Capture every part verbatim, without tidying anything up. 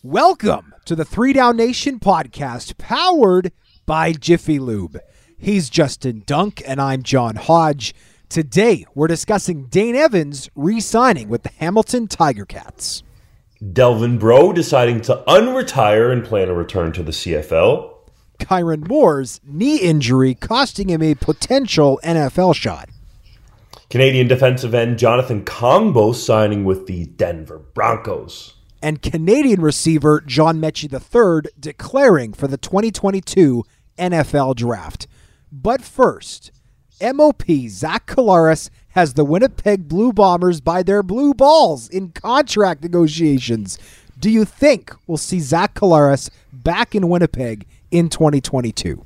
Welcome to the Three Down Nation podcast, powered by Jiffy Lube. He's Justin Dunk, and I'm John Hodge. Today, we're discussing Dane Evans re-signing with the Hamilton Tiger Cats. Delvin Breaux deciding to unretire and plan a return to the C F L. Kyron Moore's knee injury costing him a potential N F L shot. Canadian defensive end Jonathan Kongbo signing with the Denver Broncos. And Canadian receiver John Mechie the third declaring for the twenty twenty-two N F L Draft. But first, M O P Zach Collaros has the Winnipeg Blue Bombers by their blue balls in contract negotiations. Do you think we'll see Zach Collaros back in Winnipeg in twenty twenty-two?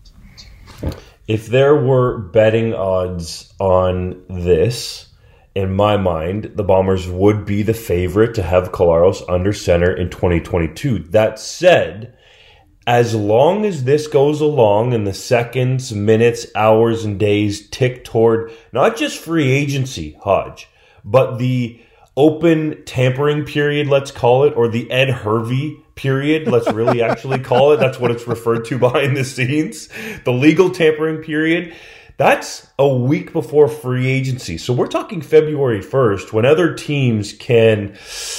If there were betting odds on this, in my mind, the Bombers would be the favorite to have Collaros under center in twenty twenty-two. That said, as long as this goes along and the seconds, minutes, hours, and days tick toward not just free agency, Hodge, but the open tampering period, let's call it, or the Ed Hervey period, let's really actually call it. That's what it's referred to behind the scenes. The legal tampering period. That's a week before free agency. So we're talking February first, when other teams can,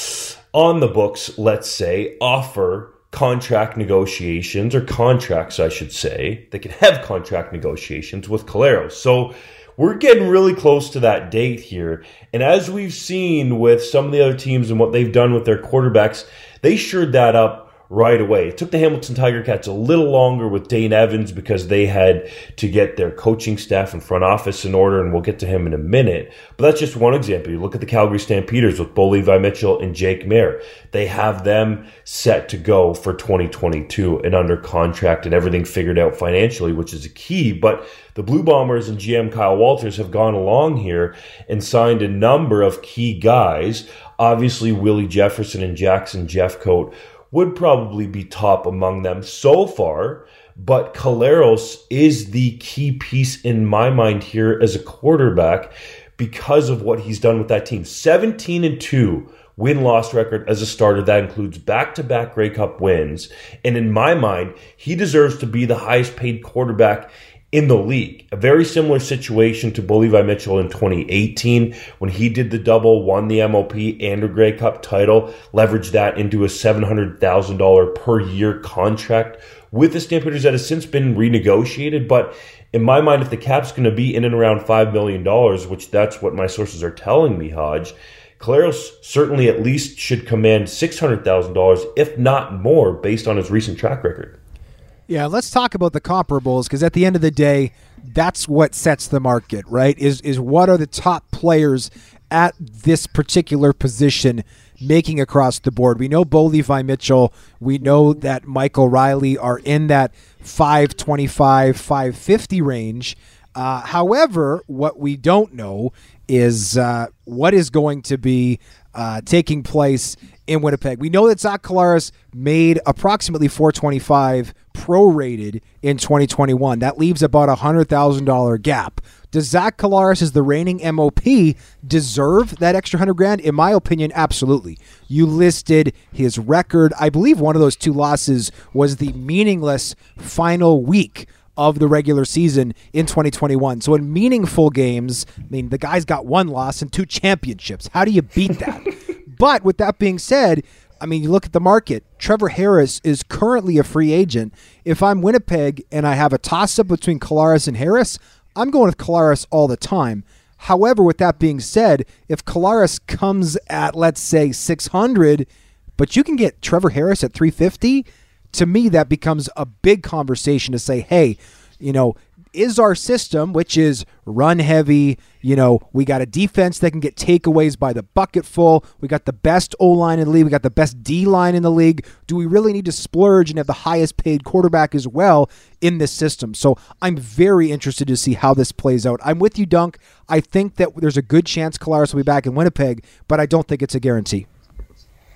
on the books, let's say, offer contract negotiations, or contracts, I should say. They can have contract negotiations with Collaros. So we're getting really close to that date here. And as we've seen with some of the other teams and what they've done with their quarterbacks, they shored that up right away. It took the Hamilton Tiger Cats a little longer with Dane Evans because they had to get their coaching staff and front office in order, and we'll get to him in a minute. But that's just one example. You look at the Calgary Stampeders with Bo Levi Mitchell and Jake Mayer. They have them set to go for twenty twenty-two and under contract and everything figured out financially, which is a key. But the Blue Bombers and G M Kyle Walters have gone along here and signed a number of key guys. Obviously, Willie Jefferson and Jackson Jeffcoat would probably be top among them so far, but Collaros is the key piece in my mind here as a quarterback because of what he's done with that team. seventeen and two win-loss record as a starter. That includes back-to-back Grey Cup wins. And in my mind, he deserves to be the highest paid quarterback in the league. A very similar situation to Bo Levi Mitchell in twenty eighteen when he did the double, won the M O P and a Grey Cup title, leveraged that into a seven hundred thousand dollars per year contract with the Stampeders that has since been renegotiated. But in my mind, if the cap's going to be in and around five million dollars, which that's what my sources are telling me, Hodge, Collaros certainly at least should command six hundred thousand dollars, if not more, based on his recent track record. Yeah, let's talk about the comparables, because at the end of the day, that's what sets the market, right? Is is what are the top players at this particular position making across the board? We know Bo Levi Mitchell. We know that Michael Riley are in that five twenty-five, five fifty range. Uh, however, what we don't know is uh, what is going to be uh, taking place in Winnipeg. We know that Zach Collaros made approximately four twenty-five prorated in twenty twenty-one. That leaves about a one hundred thousand dollars gap. Does Zach Collaros, as the reigning M O P, deserve that extra one hundred grand? In my opinion, absolutely. You listed his record. I believe one of those two losses was the meaningless final week of the regular season in twenty twenty-one. So in meaningful games, I mean, the guy's got one loss and two championships. How do you beat that? But with that being said, I mean, you look at the market. Trevor Harris is currently a free agent. If I'm Winnipeg and I have a toss-up between Collaros and Harris, I'm going with Collaros all the time. However, with that being said, if Collaros comes at, let's say, six hundred, but you can get Trevor Harris at three fifty, to me that becomes a big conversation to say, hey, you know, is our system, which is run heavy, you know, we got a defense that can get takeaways by the bucket full. We got the best O-line in the league. We got the best D-line in the league. Do we really need to splurge and have the highest paid quarterback as well in this system? So I'm very interested to see how this plays out. I'm with you, Dunk. I think that there's a good chance Collaros will be back in Winnipeg, but I don't think it's a guarantee.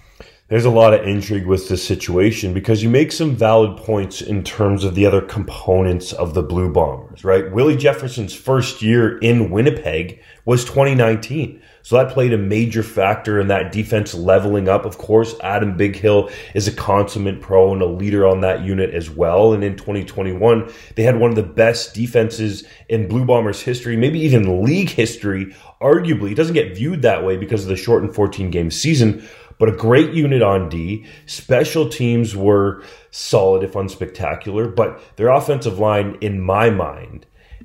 There's a lot of intrigue with this situation because you make some valid points in terms of the other components of the Blue Bombers, right? Willie Jefferson's first year in Winnipeg was twenty nineteen. So that played a major factor in that defense leveling up. Of course, Adam Bighill is a consummate pro and a leader on that unit as well. And in twenty twenty-one, they had one of the best defenses in Blue Bombers history, maybe even league history, arguably. It doesn't get viewed that way because of the shortened fourteen-game season, but a great unit on D. Special teams were solid, if unspectacular, but their offensive line, in my mind,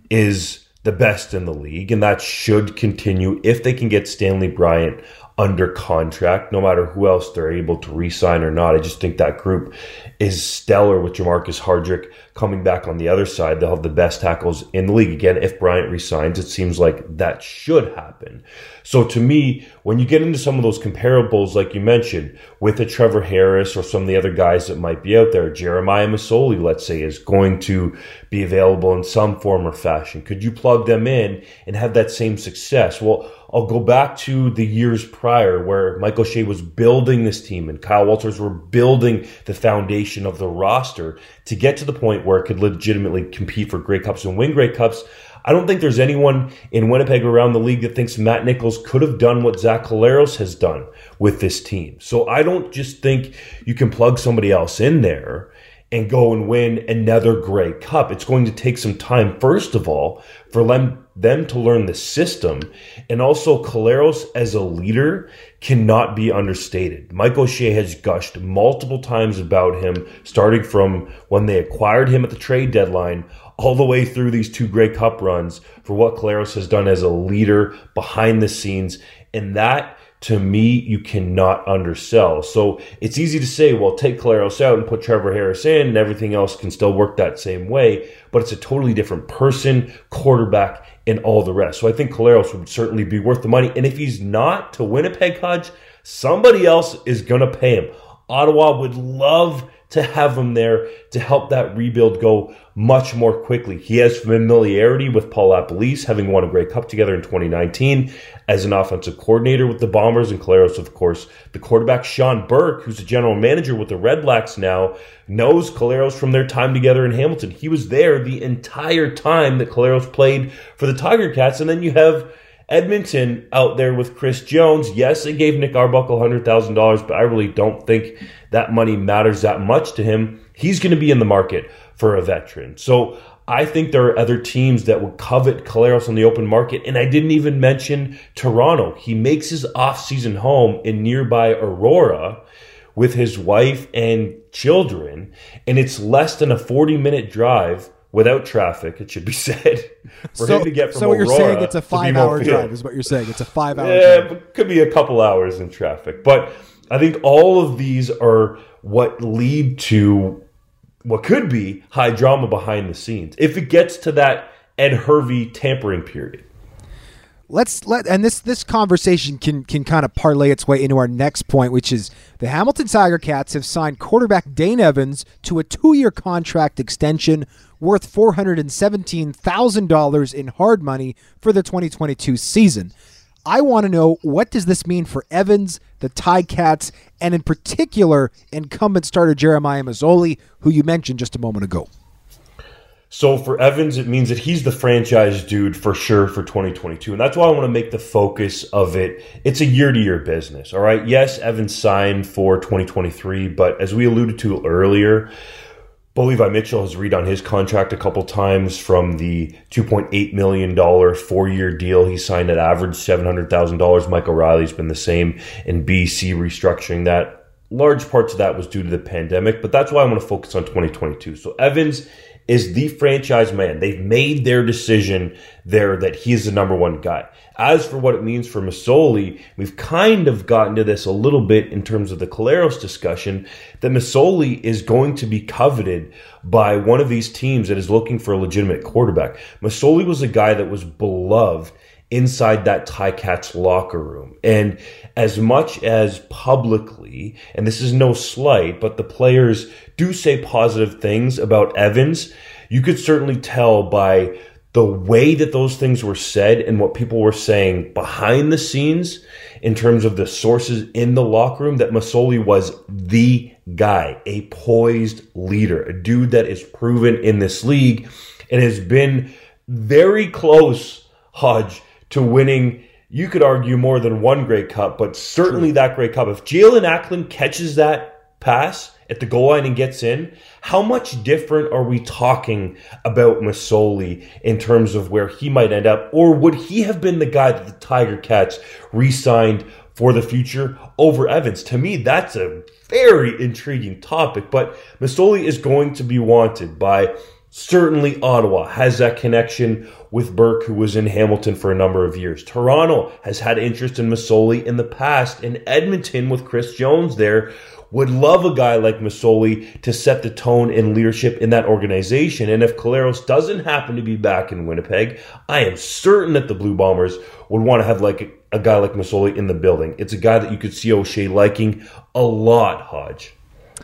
is the best in the league, and that should continue if they can get Stanley Bryant under contract, no matter who else they're able to re-sign or not. I just think that group is stellar with Jamarcus Hardrick coming back on the other side. They'll have the best tackles in the league. Again, if Bryant resigns, it seems like that should happen. So to me, when you get into some of those comparables, like you mentioned, with a Trevor Harris or some of the other guys that might be out there, Jeremiah Masoli, let's say, is going to be available in some form or fashion. Could you plug them in and have that same success? Well, I'll go back to the years prior where Mike O'Shea was building this team and Kyle Walters were building the foundation of the roster to get to the point where it could legitimately compete for Grey Cups and win Grey Cups. I don't think there's anyone in Winnipeg or around the league that thinks Matt Nichols could have done what Zach Collaros has done with this team. So I don't just think you can plug somebody else in there and go and win another Grey Cup. It's going to take some time, first of all, for them, them to learn the system. And also, Collaros as a leader cannot be understated. Mike O'Shea has gushed multiple times about him, starting from when they acquired him at the trade deadline all the way through these two Grey Cup runs for what Collaros has done as a leader behind the scenes. And that, to me, you cannot undersell. So it's easy to say, well, take Collaros out and put Trevor Harris in and everything else can still work that same way. But it's a totally different person, quarterback, and all the rest. So I think Collaros would certainly be worth the money. And if he's not to Winnipeg, Hodge, somebody else is going to pay him. Ottawa would love to have him there to help that rebuild go much more quickly. He has familiarity with Paul LaPolice, having won a Grey Cup together in twenty nineteen as an offensive coordinator with the Bombers, and Collaros, of course, the quarterback. Sean Burke, who's a general manager with the Red Blacks now, knows Collaros from their time together in Hamilton. He was there the entire time that Collaros played for the Tiger Cats. And then you have Edmonton out there with Chris Jones. Yes, they gave Nick Arbuckle one hundred thousand dollars, but I really don't think that money matters that much to him. He's going to be in the market for a veteran. So I think there are other teams that would covet Collaros on the open market. And I didn't even mention Toronto. He makes his off-season home in nearby Aurora with his wife and children, and it's less than a forty-minute drive without traffic, it should be said, for so, him to get from so what Aurora. You're saying it's a five-hour drive, is what you're saying. It's a five-hour yeah, drive. It could be a couple hours in traffic. But I think all of these are what lead to what could be high drama behind the scenes if it gets to that Ed Hervey tampering period. Let's let and this this conversation can can kind of parlay its way into our next point, which is the Hamilton Tiger Cats have signed quarterback Dane Evans to a two-year contract extension worth four hundred seventeen thousand dollars in hard money for the twenty twenty-two season. I want to know, what does this mean for Evans, the Ticats, and in particular incumbent starter Jeremiah Masoli, who you mentioned just a moment ago? So for Evans, it means that he's the franchise dude for sure for twenty twenty-two. And that's why I want to make the focus of it. It's a year-to-year business, all right? Yes, Evans signed for twenty twenty-three, but as we alluded to earlier, Bo Levi Mitchell has redone his contract a couple times from the two point eight million dollars four-year deal he signed at average seven hundred thousand dollars. Mike O'Reilly's been the same in B C, restructuring that. Large parts of that was due to the pandemic, but that's why I want to focus on twenty twenty-two. So Evans is the franchise man. They've made their decision there that he is the number one guy. As for what it means for Masoli, we've kind of gotten to this a little bit in terms of the Collaros discussion, that Masoli is going to be coveted by one of these teams that is looking for a legitimate quarterback. Masoli was a guy that was beloved inside that Ticats locker room. And as much as publicly, and this is no slight, but the players do say positive things about Evans, you could certainly tell by the way that those things were said and what people were saying behind the scenes in terms of the sources in the locker room, that Masoli was the guy, a poised leader, a dude that is proven in this league and has been very close, Hodge, to winning, you could argue, more than one Grey Cup, but certainly True. that Grey Cup. If Jalen Acklin catches that pass at the goal line and gets in, how much different are we talking about Masoli in terms of where he might end up? Or would he have been the guy that the Tiger Cats re-signed for the future over Evans? To me, that's a very intriguing topic, but Masoli is going to be wanted by certainly Ottawa, has that connection with Burke, who was in Hamilton for a number of years. Toronto has had interest in Masoli in the past, and Edmonton with Chris Jones there would love a guy like Masoli to set the tone and leadership in that organization. And if Collaros doesn't happen to be back in Winnipeg, I am certain that the Blue Bombers would want to have like a, a guy like Masoli in the building. It's a guy that you could see O'Shea liking a lot, Hodge.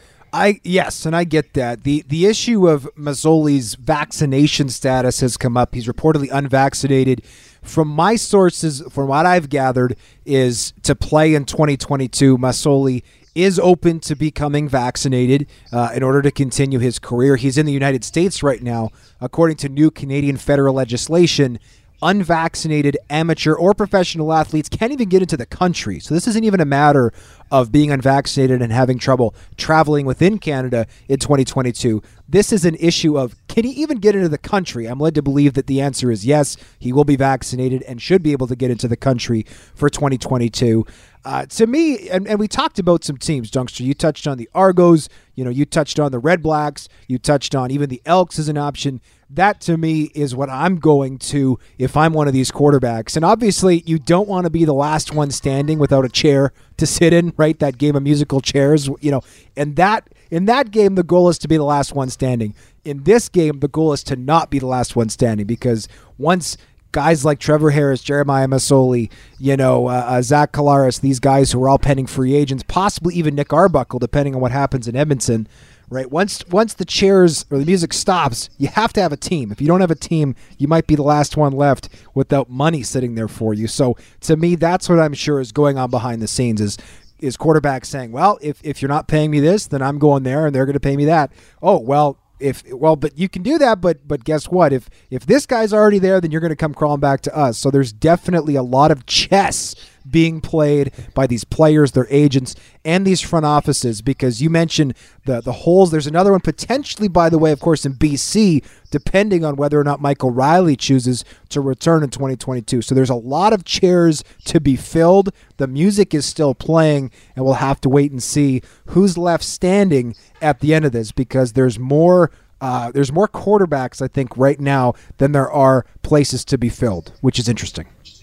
I yes, and I get that. The the issue of Masoli's vaccination status has come up. He's reportedly unvaccinated. From my sources, from what I've gathered, is to play in twenty twenty-two, Masoli is open to becoming vaccinated uh, in order to continue his career. He's in the United States right now. According to new Canadian federal legislation, unvaccinated amateur or professional athletes can't even get into the country. So this isn't even a matter of being unvaccinated and having trouble traveling within Canada in twenty twenty-two. This is an issue of, can he even get into the country? I'm led to believe that the answer is yes. He will be vaccinated and should be able to get into the country for twenty twenty-two. Uh, to me, and, and we talked about some teams, Dunkster. You touched on the Argos. You know, you touched on the Red Blacks. You touched on even the Elks as an option. That, to me, is what I'm going to if I'm one of these quarterbacks. And obviously, you don't want to be the last one standing without a chair to sit in, right? That game of musical chairs, you know. And that in that game, the goal is to be the last one standing. In this game, the goal is to not be the last one standing, because once guys like Trevor Harris, Jeremiah Masoli, you know, uh, uh, Zach Collaros, these guys who are all pending free agents, possibly even Nick Arbuckle, depending on what happens in Edmonton, right? Once once the chairs or the music stops, you have to have a team. If you don't have a team, you might be the last one left without money sitting there for you. So to me, that's what I'm sure is going on behind the scenes is is quarterbacks saying, well, if, if you're not paying me this, then I'm going there and they're going to pay me that. Oh, well, If well, but you can do that, but but guess what? If if this guy's already there, then you're going to come crawling back to us. So there's definitely a lot of chess being played by these players, their agents, and these front offices, because you mentioned the the holes. There's another one potentially, by the way, of course, in B C, depending on whether or not Michael Riley chooses to return in twenty twenty-two. So there's a lot of chairs to be filled. The music is still playing, and we'll have to wait and see who's left standing at the end of this, because there's more uh, there's more quarterbacks, I think, right now than there are places to be filled, which is interesting.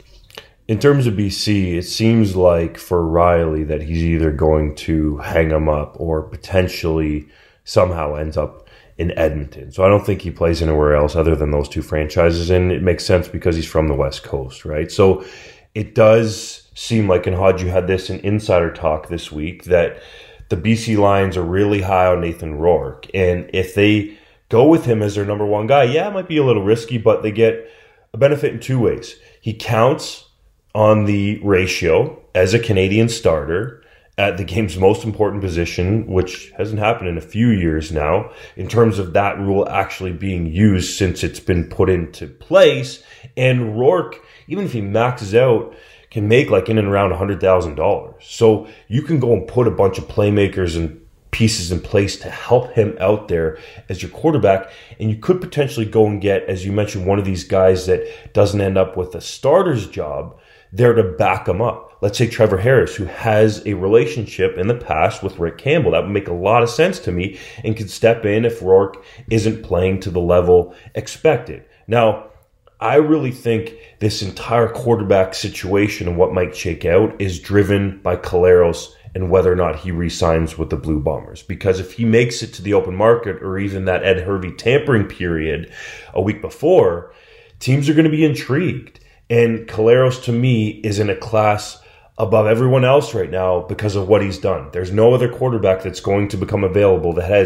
In terms of B C, it seems like for Riley that he's either going to hang him up or potentially somehow ends up in Edmonton. So I don't think he plays anywhere else other than those two franchises, and it makes sense because he's from the West Coast, right? So it does seem like, and Hodge, you had this in Insider Talk this week, that the B C Lions are really high on Nathan Rourke. And if they go with him as their number one guy, yeah, it might be a little risky, but they get a benefit in two ways. He counts on the ratio as a Canadian starter at the game's most important position, which hasn't happened in a few years now, in terms of that rule actually being used since it's been put into place. And Rourke, even if he maxes out, can make like in and around one hundred thousand dollars. So you can go and put a bunch of playmakers and pieces in place to help him out there as your quarterback. And you could potentially go and get, as you mentioned, one of these guys that doesn't end up with a starter's job there to back him up. Let's say Trevor Harris, who has a relationship in the past with Rick Campbell. That would make a lot of sense to me and could step in if Rourke isn't playing to the level expected. Now, I really think this entire quarterback situation and what might shake out is driven by Collaros and whether or not he re-signs with the Blue Bombers. Because if he makes it to the open market or even that Ed Hervey tampering period a week before, teams are going to be intrigued. And Collaros, to me, is in a class above everyone else right now because of what he's done. There's no other quarterback that's going to become available that has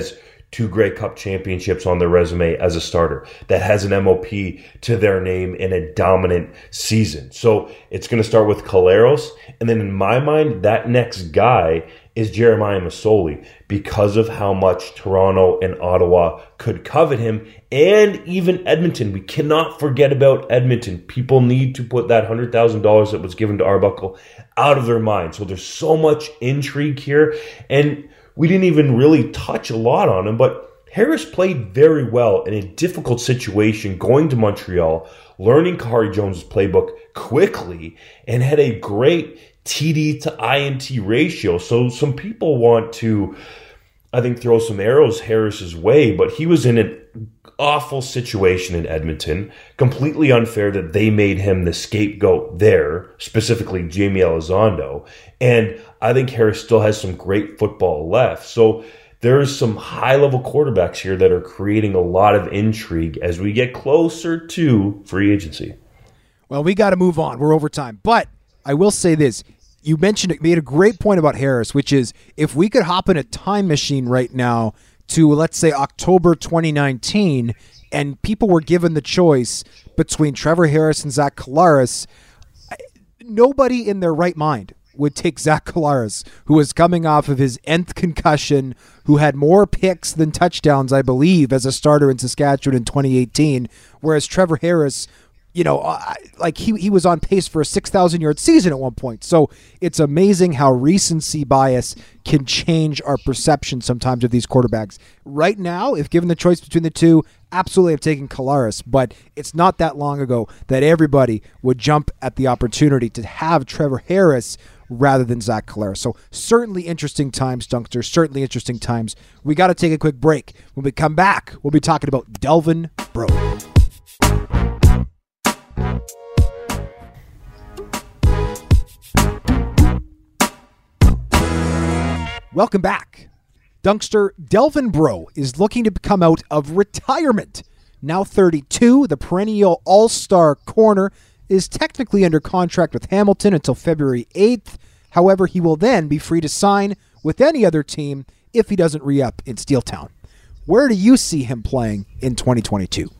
two Grey Cup championships on their resume as a starter, that has an M O P to their name in a dominant season. So it's going to start with Collaros. And then in my mind, that next guy is Jeremiah Masoli, because of how much Toronto and Ottawa could covet him, and even Edmonton. We cannot forget about Edmonton. People need to put that one hundred thousand dollars that was given to Arbuckle out of their mind. So there's so much intrigue here, and we didn't even really touch a lot on him, but Harris played very well in a difficult situation, going to Montreal, learning Khari Jones' playbook quickly, and had a great T D to I N T ratio. So some people want to, I think, throw some arrows Harris's way, but he was in an awful situation in Edmonton. Completely unfair that they made him the scapegoat there, specifically Jamie Elizondo. And I think Harris still has some great football left. So there's some high-level quarterbacks here that are creating a lot of intrigue as we get closer to free agency. Well, we got to move on. We're over time. But I will say this. You mentioned it, made a great point about Harris, which is if we could hop in a time machine right now to, let's say, October twenty nineteen, and people were given the choice between Trevor Harris and Zach Collaros, nobody in their right mind would take Zach Collaros, who was coming off of his nth concussion, who had more picks than touchdowns, I believe, as a starter in Saskatchewan in twenty eighteen, whereas Trevor Harris, you know, uh, like he he was on pace for a six thousand yard season at one point. So it's amazing how recency bias can change our perception sometimes of these quarterbacks. Right now, if given the choice between the two, absolutely I'm taking Collaros, but it's not that long ago that everybody would jump at the opportunity to have Trevor Harris rather than Zach Collaros. So certainly interesting times, Dunkster, certainly interesting times. We got to take a quick break. When we come back, we'll be talking about Delvin Breaux. Welcome back. Dunkster, Delvin Breaux is looking to come out of retirement. Now thirty-two, the perennial all-star corner is technically under contract with Hamilton until February eighth. However, he will then be free to sign with any other team if he doesn't re-up in Steeltown. Where do you see him playing in twenty twenty-two?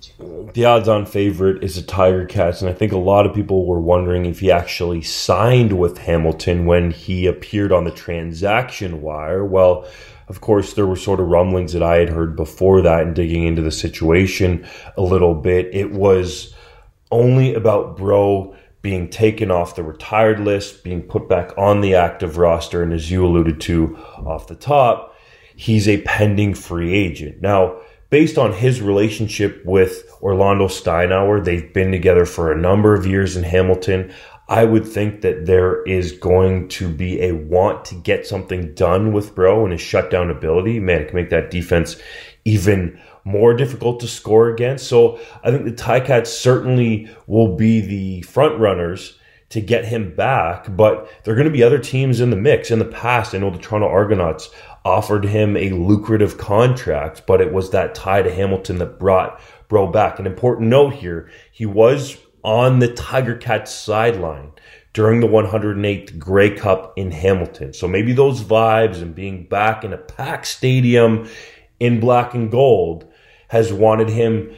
The odds-on favorite is the Tiger Cats, and I think a lot of people were wondering if he actually signed with Hamilton when he appeared on the transaction wire. Well, of course, there were sort of rumblings that I had heard before that, and digging into the situation a little bit, it was only about Breaux being taken off the retired list, being put back on the active roster, and as you alluded to off the top, he's a pending free agent. Now, based on his relationship with Orlando Steinauer, they've been together for a number of years in Hamilton. I would think that there is going to be a want to get something done with Breaux and his shutdown ability. Man, it can make that defense even more difficult to score against. So I think the Ticats certainly will be the front runners to get him back, but there are going to be other teams in the mix. In the past, I know the Toronto Argonauts offered him a lucrative contract, but it was that tie to Hamilton that brought Breaux back. An important note here, he was on the Tiger Cats sideline during the one hundred eighth Grey Cup in Hamilton. So maybe those vibes and being back in a packed stadium in black and gold has wanted him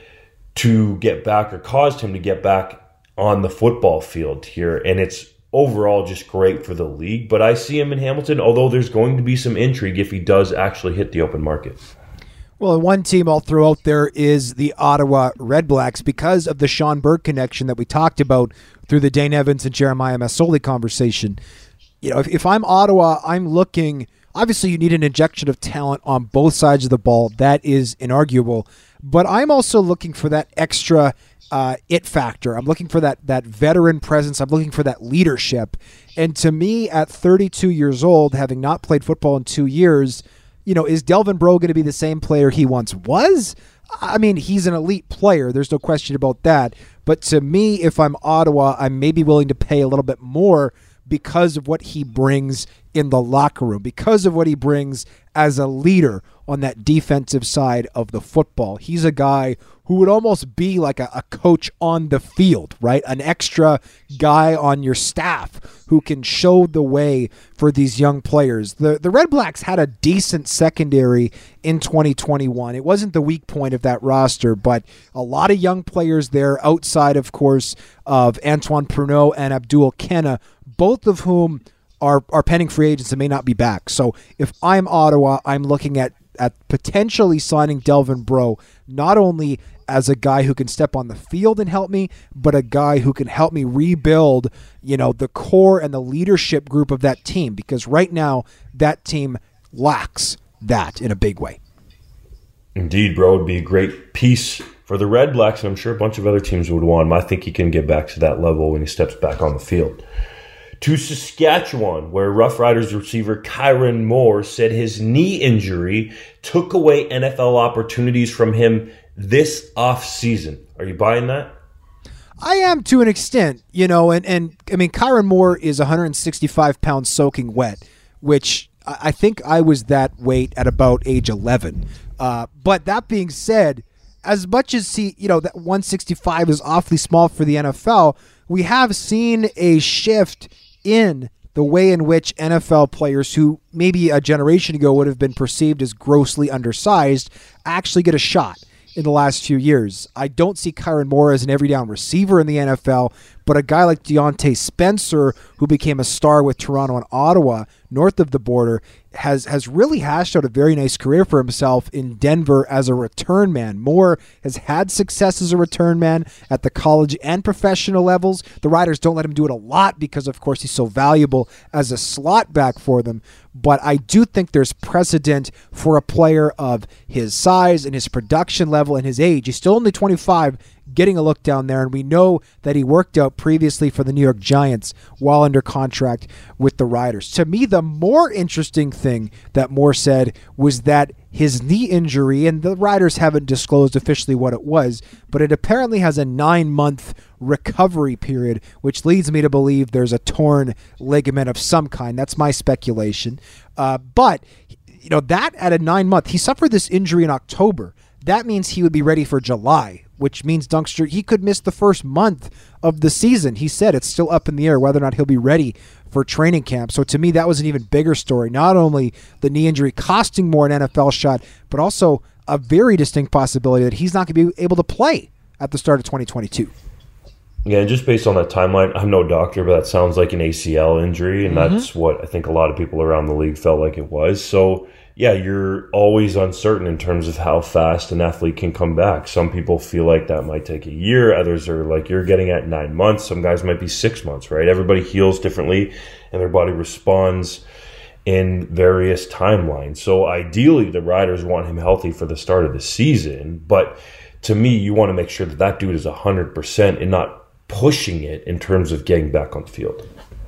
to get back, or caused him to get back on the football field here. And it's overall just great for the league. But I see him in Hamilton, although there's going to be some intrigue if he does actually hit the open market. Well, one team I'll throw out there is the Ottawa Redblacks, because of the Sean Burke connection that we talked about through the Dane Evans and Jeremiah Masoli conversation. You know, if, if I'm Ottawa, I'm looking, obviously you need an injection of talent on both sides of the ball. That is inarguable. But I'm also looking for that extra uh, it factor. I'm looking for that that veteran presence. I'm looking for that leadership. And to me, at thirty-two years old, having not played football in two years, you know, is Delvin Breaux going to be the same player he once was? I mean, he's an elite player. There's no question about that. But to me, if I'm Ottawa, I'm maybe willing to pay a little bit more. because of what he brings in the locker room, because of what he brings as a leader on that defensive side of the football. He's a guy who would almost be like a, a coach on the field, right? An extra guy on your staff who can show the way for these young players. The the Red Blacks had a decent secondary in twenty twenty-one. It wasn't the weak point of that roster, but a lot of young players there outside, of course, of Antoine Pruneau and Abdul Kenna, both of whom are, are pending free agents and may not be back. So if I'm Ottawa, I'm looking at, at potentially signing Delvin Breaux, not only as a guy who can step on the field and help me, but a guy who can help me rebuild, you know, the core and the leadership group of that team, because right now that team lacks that in a big way. Indeed, Breaux would be a great piece for the Red Blacks, and I'm sure a bunch of other teams would want him. I think he can get back to that level when he steps back on the field. To Saskatchewan, where Rough Riders receiver Kyran Moore said his knee injury took away N F L opportunities from him this offseason. Are you buying that? I am to an extent, you know, and, and I mean, Kyran Moore is one hundred sixty-five pounds soaking wet, which I think I was that weight at about age eleven. Uh, but that being said, as much as he, you know, that one sixty-five is awfully small for the N F L, we have seen a shift in the way in which N F L players who maybe a generation ago would have been perceived as grossly undersized actually get a shot in the last few years. I don't see Kyran Moore as an every down receiver in the N F L, but a guy like Deontay Spencer, who became a star with Toronto and Ottawa north of the border, has has really hashed out a very nice career for himself in Denver as a return man. Moore has had success as a return man at the college and professional levels. The Riders don't let him do it a lot because, of course, he's so valuable as a slot back for them. But I do think there's precedent for a player of his size and his production level and his age. He's still only twenty-five, getting a look down there, and we know that he worked out previously for the New York Giants while under contract with the Riders. To me, the more interesting thing that Moore said was that his knee injury, and the Riders haven't disclosed officially what it was, but it apparently has a nine-month recovery period, which leads me to believe there's a torn ligament of some kind. That's my speculation. Uh, but, you know, that at a nine-month, he suffered this injury in October. That means he would be ready for July, which means Dunkster, he could miss the first month of the season. He said it's still up in the air whether or not he'll be ready for training camp. So to me, that was an even bigger story. Not only the knee injury costing more an N F L shot, but also a very distinct possibility that he's not going to be able to play at the start of twenty twenty-two. Yeah, and just based on that timeline, I'm no doctor, but that sounds like an A C L injury, and mm-hmm. that's what I think a lot of people around the league felt like it was. So yeah, you're always uncertain in terms of how fast an athlete can come back. Some people feel like that might take a year. Others are like you're getting at nine months. Some guys might be six months, right? Everybody heals differently, and their body responds in various timelines. So ideally, the Riders want him healthy for the start of the season. But to me, you want to make sure that that dude is one hundred percent and not pushing it in terms of getting back on the field.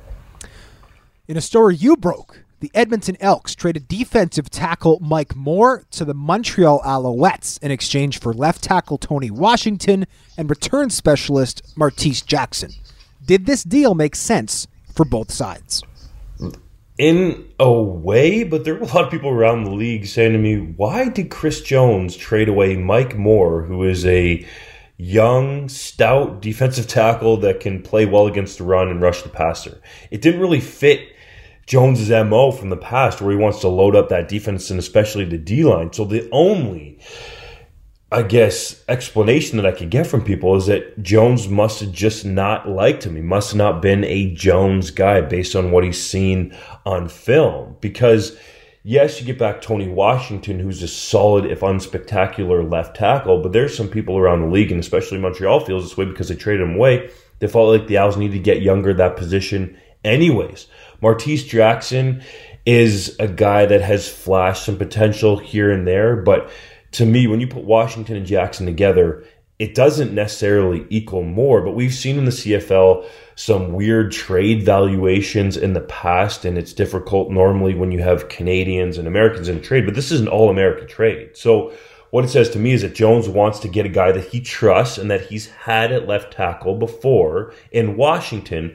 In a story you broke, the Edmonton Elks traded defensive tackle Mike Moore to the Montreal Alouettes in exchange for left tackle Tony Washington and return specialist Martese Jackson. Did this deal make sense for both sides? In a way, but there were a lot of people around the league saying to me, why did Chris Jones trade away Mike Moore, who is a young, stout defensive tackle that can play well against the run and rush the passer? It didn't really fit Jones's M O from the past, where he wants to load up that defense and especially the D-line. So the only, I guess, explanation that I could get from people is that Jones must have just not liked him. He must have not been a Jones guy based on what he's seen on film. Because, yes, you get back Tony Washington, who's a solid, if unspectacular, left tackle, but there's some people around the league, and especially Montreal feels this way because they traded him away. They felt like the Owls needed to get younger at that position anyways. Martese Jackson is a guy that has flashed some potential here and there, but to me, when you put Washington and Jackson together, it doesn't necessarily equal more, but we've seen in the C F L some weird trade valuations in the past, and it's difficult normally when you have Canadians and Americans in a trade, but this is an all-American trade. So what it says to me is that Jones wants to get a guy that he trusts and that he's had at left tackle before in Washington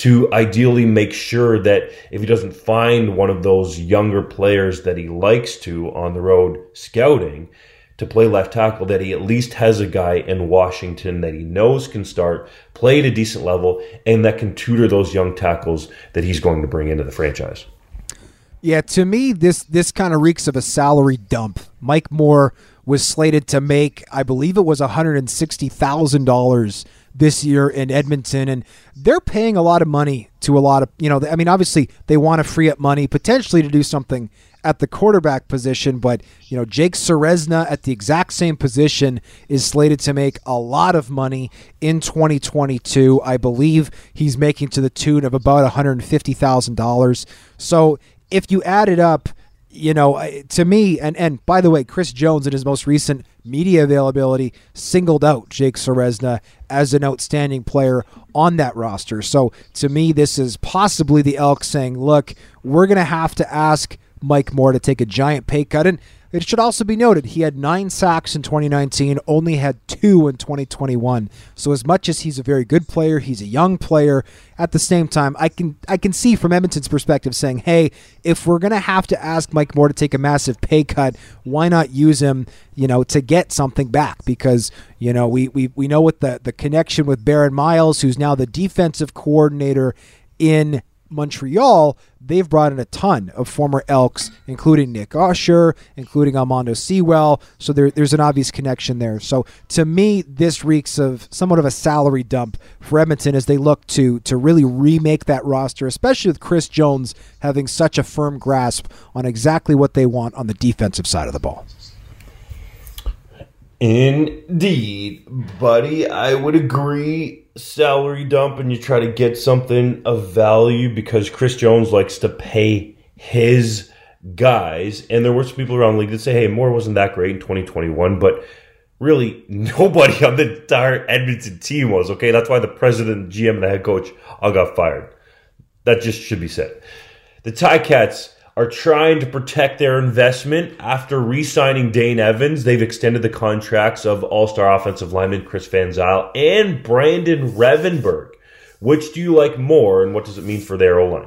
to ideally make sure that if he doesn't find one of those younger players that he likes to on the road scouting to play left tackle, that he at least has a guy in Washington that he knows can start, play at a decent level, and that can tutor those young tackles that he's going to bring into the franchise. Yeah, to me, this this kind of reeks of a salary dump. Mike Moore was slated to make, I believe it was one hundred sixty thousand dollars this year in Edmonton, and they're paying a lot of money to a lot of, you know, I mean, obviously they want to free up money potentially to do something at the quarterback position, but, you know, Jake Ceresna at the exact same position is slated to make a lot of money in twenty twenty-two. I believe he's making to the tune of about one hundred fifty thousand dollars. So if you add it up, you know, to me, and, and by the way, Chris Jones in his most recent media availability singled out Jake Ceresna as an outstanding player on that roster. So to me, this is possibly the Elks saying, look, we're going to have to ask Mike Moore to take a giant pay cut. And it should also be noted, he had nine sacks in twenty nineteen, only had two in twenty twenty-one. So as much as he's a very good player, he's a young player. At the same time, I can I can see from Edmonton's perspective saying, hey, if we're going to have to ask Mike Moore to take a massive pay cut, why not use him, you know, to get something back? Because, you know, we we, we know what the, the connection with Baron Miles, who's now the defensive coordinator in Montreal, they've brought in a ton of former Elks, including Nick Osher, including Armando Sewell. So there, there's an obvious connection there. So to me, this reeks of somewhat of a salary dump for Edmonton as they look to to really remake that roster, especially with Chris Jones having such a firm grasp on exactly what they want on the defensive side of the ball. Indeed, buddy. I would agree. Salary dump, and you try to get something of value because Chris Jones likes to pay his guys. And there were some people around the league that say, hey, Moore wasn't that great in twenty twenty-one, but really nobody on the entire Edmonton team was. Okay, that's why the president, G M, and the head coach all got fired. That just should be said. The Ticats are trying to protect their investment after re-signing Dane Evans. They've extended the contracts of all-star offensive lineman Chris Van Zyl and Brandon Revenberg. Which do you like more, and what does it mean for their O-line?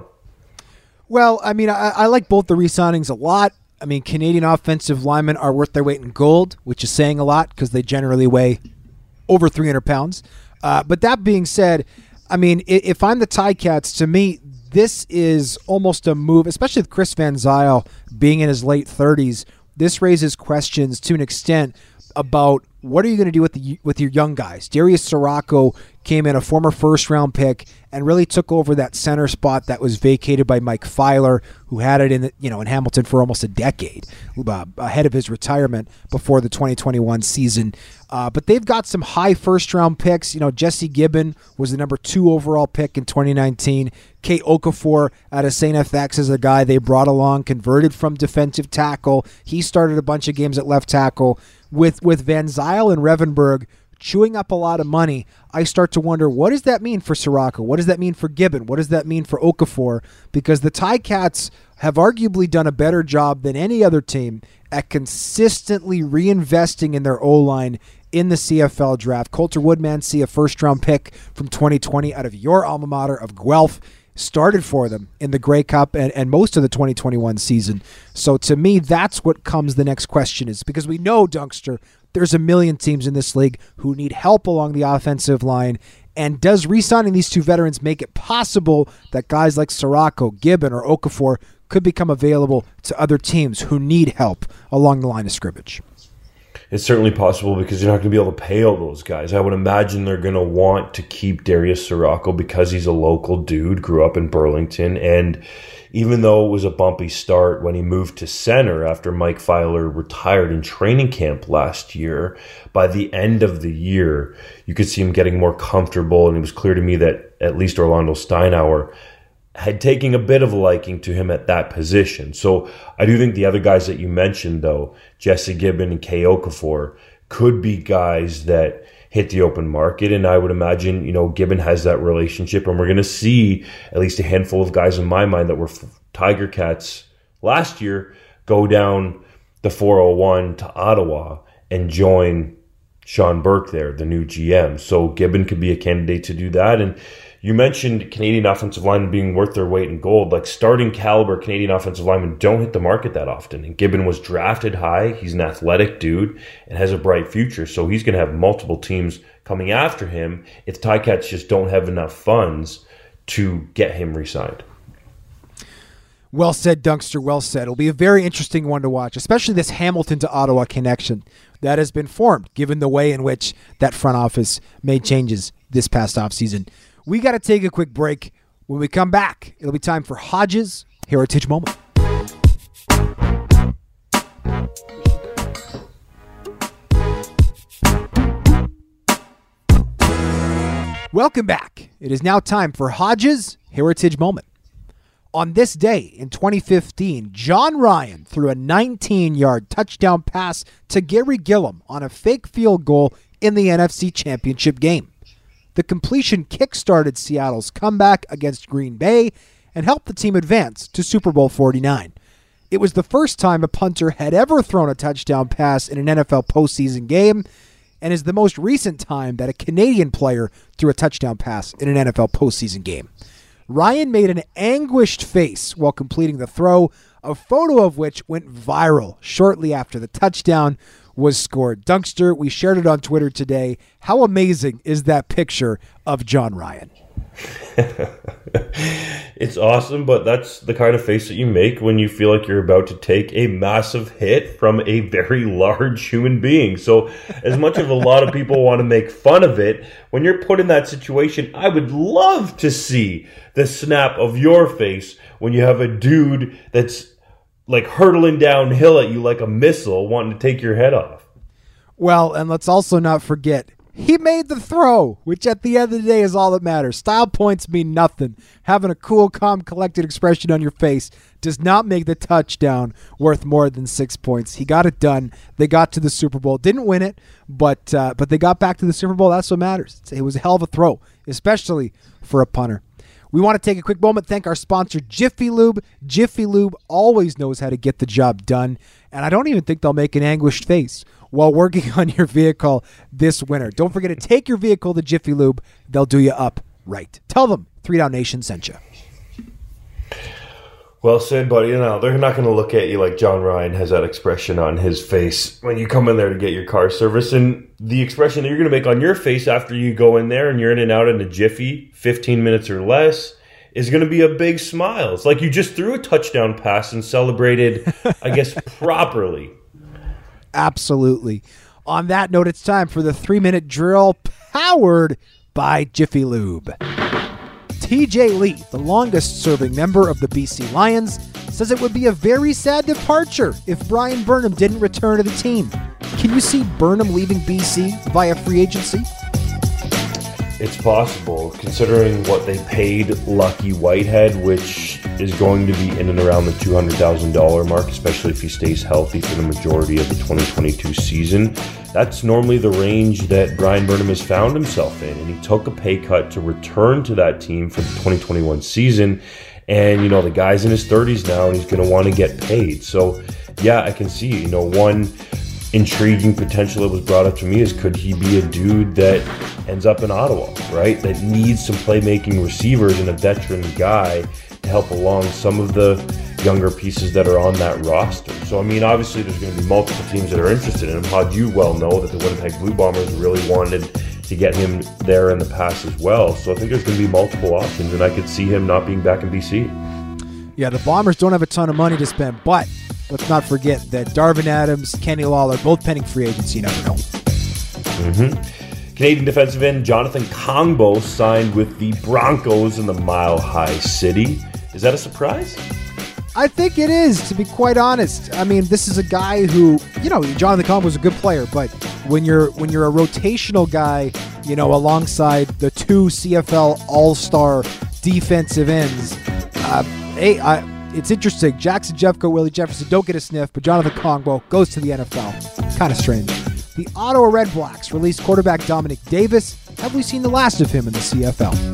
Well, I mean, I, I like both the re-signings a lot. I mean, Canadian offensive linemen are worth their weight in gold, which is saying a lot because they generally weigh over three hundred pounds. Uh, but that being said, I mean, if I'm the Ticats, to me, this is almost a move, especially with Chris Van Zyl being in his late thirties. This raises questions to an extent about what are you going to do with the with your young guys. Darius Sirocco came in, a former first-round pick, and really took over that center spot that was vacated by Mike Filer, who had it in the, you know in Hamilton for almost a decade, uh, ahead of his retirement before the twenty twenty-one season. Uh, but they've got some high first-round picks. You know, Jesse Gibbon was the number two overall pick in twenty nineteen. Kay Okafor out of Saint F X is a guy they brought along, converted from defensive tackle. He started a bunch of games at left tackle. With with Van Zyl and Revenberg chewing up a lot of money, I start to wonder, what does that mean for Sirocco? What does that mean for Gibbon? What does that mean for Okafor? Because the Ticats have arguably done a better job than any other team at consistently reinvesting in their O-line in the C F L draft. Coulter Woodmansee, a first-round pick from twenty twenty out of your alma mater of Guelph, started for them in the Grey Cup and, and most of the twenty twenty-one season. So to me, that's what comes the next question is, because we know, Dunkster, there's a million teams in this league who need help along the offensive line. And does re-signing these two veterans make it possible that guys like Sirocco, Gibbon, or Okafor could become available to other teams who need help along the line of scrimmage? It's certainly possible because you're not going to be able to pay all those guys. I would imagine they're going to want to keep Darius Sirocco because he's a local dude, grew up in Burlington, and even though it was a bumpy start when he moved to center after Mike Filer retired in training camp last year, by the end of the year, you could see him getting more comfortable, and it was clear to me that at least Orlando Steinauer had taken a bit of a liking to him at that position. So I do think the other guys that you mentioned, though, Jesse Gibbon and Kay Okafor, could be guys that hit the open market. And I would imagine, you know, Gibbon has that relationship. And we're going to see at least a handful of guys in my mind that were Tiger Cats last year go down the four oh one to Ottawa and join Sean Burke there, the new G M. So Gibbon could be a candidate to do that. And you mentioned Canadian offensive linemen being worth their weight in gold. Like, starting caliber Canadian offensive linemen don't hit the market that often. And Gibbon was drafted high. He's an athletic dude and has a bright future. So he's going to have multiple teams coming after him if the Ticats just don't have enough funds to get him re-signed. Well said, Dunkster, well said. It'll be a very interesting one to watch, especially this Hamilton to Ottawa connection that has been formed, given the way in which that front office made changes this past offseason. We got to take a quick break. When we come back, it'll be time for Hodges Heritage Moment. Welcome back. It is now time for Hodges Heritage Moment. On this day in twenty fifteen, John Ryan threw a nineteen-yard touchdown pass to Gary Gillum on a fake field goal in the N F C Championship game. The completion kick-started Seattle's comeback against Green Bay and helped the team advance to Super Bowl forty-nine. It was the first time a punter had ever thrown a touchdown pass in an N F L postseason game, and is the most recent time that a Canadian player threw a touchdown pass in an N F L postseason game. Ryan made an anguished face while completing the throw, a photo of which went viral shortly after the touchdown was scored. Dunkster, we shared it on Twitter today. How amazing is that picture of John Ryan? It's awesome, but that's the kind of face that you make when you feel like you're about to take a massive hit from a very large human being. So as much as a lot of people want to make fun of it, when you're put in that situation, I would love to see the snap of your face when you have a dude that's like hurtling downhill at you like a missile wanting to take your head off. Well, and let's also not forget, he made the throw, which at the end of the day is all that matters. Style points mean nothing. Having a cool, calm, collected expression on your face does not make the touchdown worth more than six points. He got it done. They got to the Super Bowl. Didn't win it, but uh, but they got back to the Super Bowl. That's what matters. It was a hell of a throw, especially for a punter. We want to take a quick moment, thank our sponsor, Jiffy Lube. Jiffy Lube always knows how to get the job done, and I don't even think they'll make an anguished face while working on your vehicle this winter. Don't forget to take your vehicle to Jiffy Lube. They'll do you up right. Tell them three Down Nation sent you. Well said, buddy. You know, they're not going to look at you like John Ryan has that expression on his face when you come in there to get your car serviced. And the expression that you're going to make on your face after you go in there and you're in and out in a jiffy, fifteen minutes or less, is going to be a big smile. It's like you just threw a touchdown pass and celebrated, I guess, properly. Absolutely. On that note, it's time for the three-minute drill powered by Jiffy Lube. T J Lee, the longest-serving member of the B C Lions, says it would be a very sad departure if Brian Burnham didn't return to the team. Can you see Burnham leaving B C via free agency? It's possible, considering what they paid Lucky Whitehead, which is going to be in and around the two hundred thousand dollars mark, especially if he stays healthy for the majority of the twenty twenty-two season. That's normally the range that Brian Burnham has found himself in, and he took a pay cut to return to that team for the twenty twenty-one season. And, you know, the guy's in his thirties now, and he's going to want to get paid. So, yeah, I can see, you know, one intriguing potential that was brought up to me is, could he be a dude that ends up in Ottawa, right? That needs some playmaking receivers and a veteran guy to help along some of the younger pieces that are on that roster. So, I mean, obviously there's going to be multiple teams that are interested in him. Hod, you well know that the Winnipeg Blue Bombers really wanted to get him there in the past as well. So I think there's going to be multiple options, and I could see him not being back in B C. Yeah, the Bombers don't have a ton of money to spend, but let's not forget that Darvin Adams, Kenny Lawler, both pending free agency. You never know. Mm-hmm. Canadian defensive end Jonathan Kongbo signed with the Broncos in the Mile High City. Is that a surprise? I think it is, to be quite honest. I mean, this is a guy who, you know, Jonathan Kongbo was a good player, but when you're when you're a rotational guy, you know, alongside the two C F L All-Star defensive ends, uh, hey, I, it's interesting. Jackson Jeffcoat, Willie Jefferson don't get a sniff, but Jonathan Kongbo goes to the N F L. Kind of strange. The Ottawa Redblacks released quarterback Dominic Davis. Have we seen the last of him in the C F L?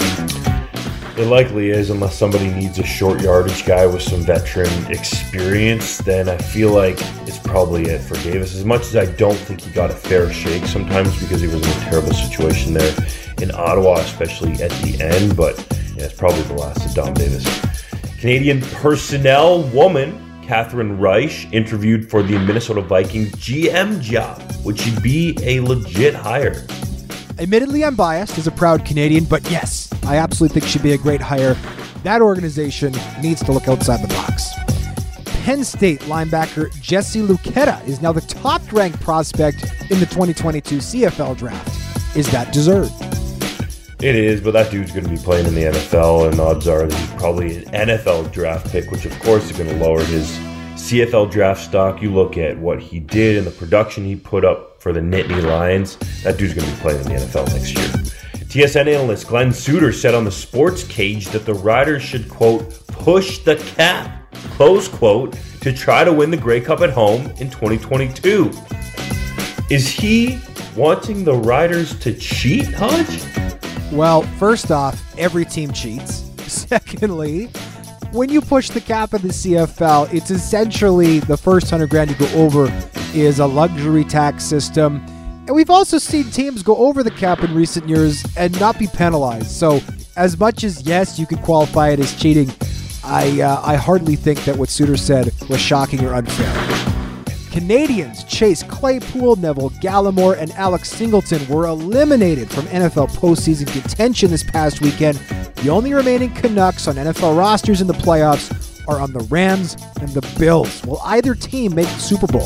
It likely is, unless somebody needs a short yardage guy with some veteran experience. Then I feel like it's probably it for Davis. As much as I don't think he got a fair shake sometimes because he was in a terrible situation there in Ottawa, especially at the end, but yeah, it's probably the last of Dom Davis. Canadian personnel woman Catherine Reich interviewed for the Minnesota Vikings G M job. Would she be a legit hire? Admittedly, I'm biased as a proud Canadian, but yes, I absolutely think she'd be a great hire. That organization needs to look outside the box. Penn State linebacker Jesse Luketa is now the top-ranked prospect in the twenty twenty-two C F L draft. Is that deserved? It is, but that dude's going to be playing in the N F L, and odds are that he's probably an N F L draft pick, which of course is going to lower his C F L draft stock. You look at what he did and the production he put up for the Nittany Lions, that dude's going to be playing in the N F L next year. T S N analyst Glenn Suter said on the Sports Cage that the Riders should, quote, push the cap, close quote, to try to win the Grey Cup at home in twenty twenty-two. Is he wanting the Riders to cheat, Hodge? Well, first off, every team cheats. Secondly, when you push the cap of the C F L, it's essentially the first hundred grand you go over is a luxury tax system. And we've also seen teams go over the cap in recent years and not be penalized. So as much as, yes, you could qualify it as cheating, I uh, I hardly think that what Suter said was shocking or unfair. Canadians Chase Claypool, Neville Gallimore, and Alex Singleton were eliminated from N F L postseason contention this past weekend. The only remaining Canucks on N F L rosters in the playoffs are on the Rams and the Bills. Will either team make the Super Bowl?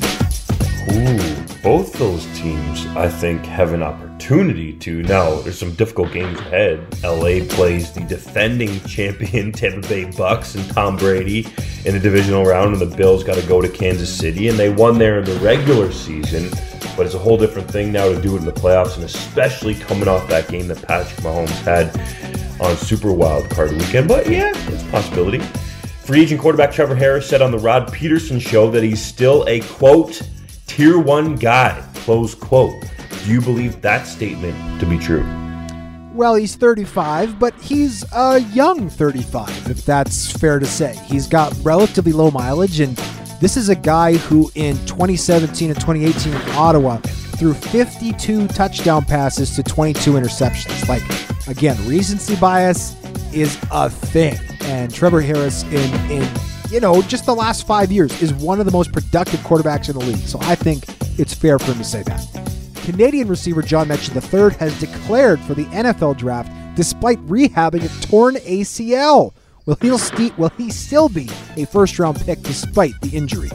Ooh, both those teams, I think, have an opportunity to. Now, there's some difficult games ahead. L A plays the defending champion Tampa Bay Bucks and Tom Brady in the divisional round, and the Bills got to go to Kansas City, and they won there in the regular season. But it's a whole different thing now to do it in the playoffs, and especially coming off that game that Patrick Mahomes had on Super Wild Card Weekend. But yeah, it's a possibility. Free agent quarterback Trevor Harris said on the Rod Peterson Show that he's still a, quote, tier one guy, close quote. Do you believe that statement to be true? Well, he's thirty-five, but he's a young thirty-five, if that's fair to say. He's got relatively low mileage, and this is a guy who in twenty seventeen and twenty eighteen in Ottawa threw fifty-two touchdown passes to twenty-two interceptions. Like, again, recency bias is a thing. And Trevor Harris in, in you know, just the last five years is one of the most productive quarterbacks in the league. So I think it's fair for him to say that. Canadian receiver John Metchie the third has declared for the N F L draft despite rehabbing a torn A C L. Will he, st- will he still be a first-round pick despite the injury?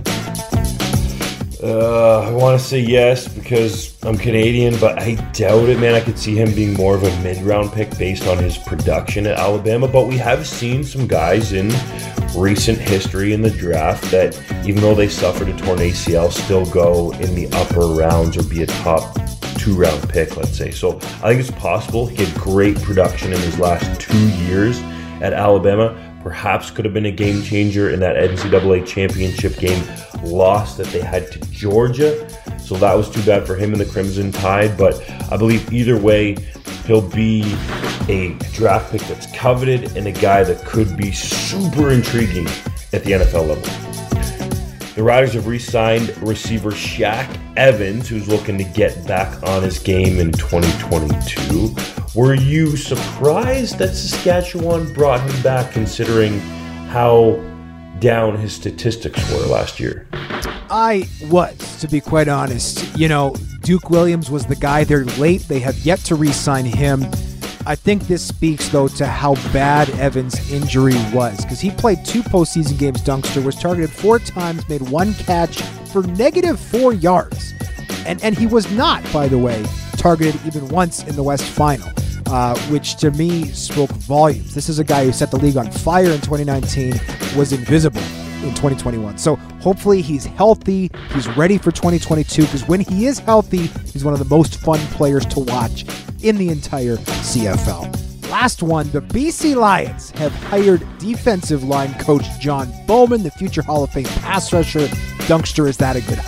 Uh, I want to say yes because I'm Canadian, but I doubt it, man. I could see him being more of a mid-round pick based on his production at Alabama, but we have seen some guys in recent history in the draft that, even though they suffered a torn A C L, still go in the upper rounds or be a top two-round pick, let's say. So I think it's possible. He had great production in his last two years at Alabama. Perhaps could have been a game changer in that N C double A championship game loss that they had to Georgia. So that was too bad for him and the Crimson Tide. But I believe either way, he'll be a draft pick that's coveted and a guy that could be super intriguing at the N F L level. The Riders have re-signed receiver Shaq Evans, who's looking to get back on his game in twenty twenty-two. Were you surprised that Saskatchewan brought him back, considering how down his statistics were last year? I was, to be quite honest. You know, Duke Williams was the guy. They're late. They have yet to re-sign him. I think this speaks, though, to how bad Evans' injury was, because he played two postseason games. Dunkster was targeted four times, made one catch for negative four yards. And, and he was not, by the way, targeted even once in the West Final. Uh, which to me spoke volumes. This is a guy who set the league on fire in twenty nineteen, was invisible in twenty twenty-one. So hopefully he's healthy, he's ready for twenty twenty-two, because when he is healthy, he's one of the most fun players to watch in the entire C F L. Last one, the B C Lions have hired defensive line coach John Bowman, the future Hall of Fame pass rusher. Dunkster, is that a good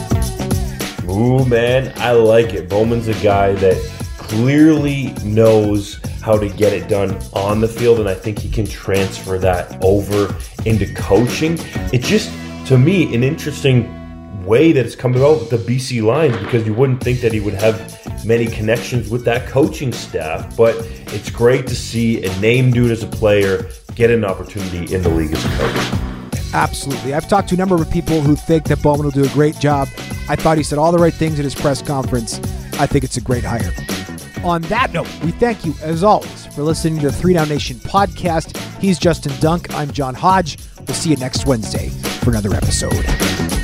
hire? Ooh, man, I like it. Bowman's a guy that clearly knows how to get it done on the field, and I think he can transfer that over into coaching. It's just, to me, an interesting way that it's come about with the B C Lions, because you wouldn't think that he would have many connections with that coaching staff. But it's great to see a name dude as a player get an opportunity in the league as a coach. Absolutely. I've talked to a number of people who think that Bowman will do a great job. I thought he said all the right things at his press conference. I think it's a great hire. On that note, we thank you, as always, for listening to the Three Down Nation podcast. He's Justin Dunk. I'm John Hodge. We'll see you next Wednesday for another episode.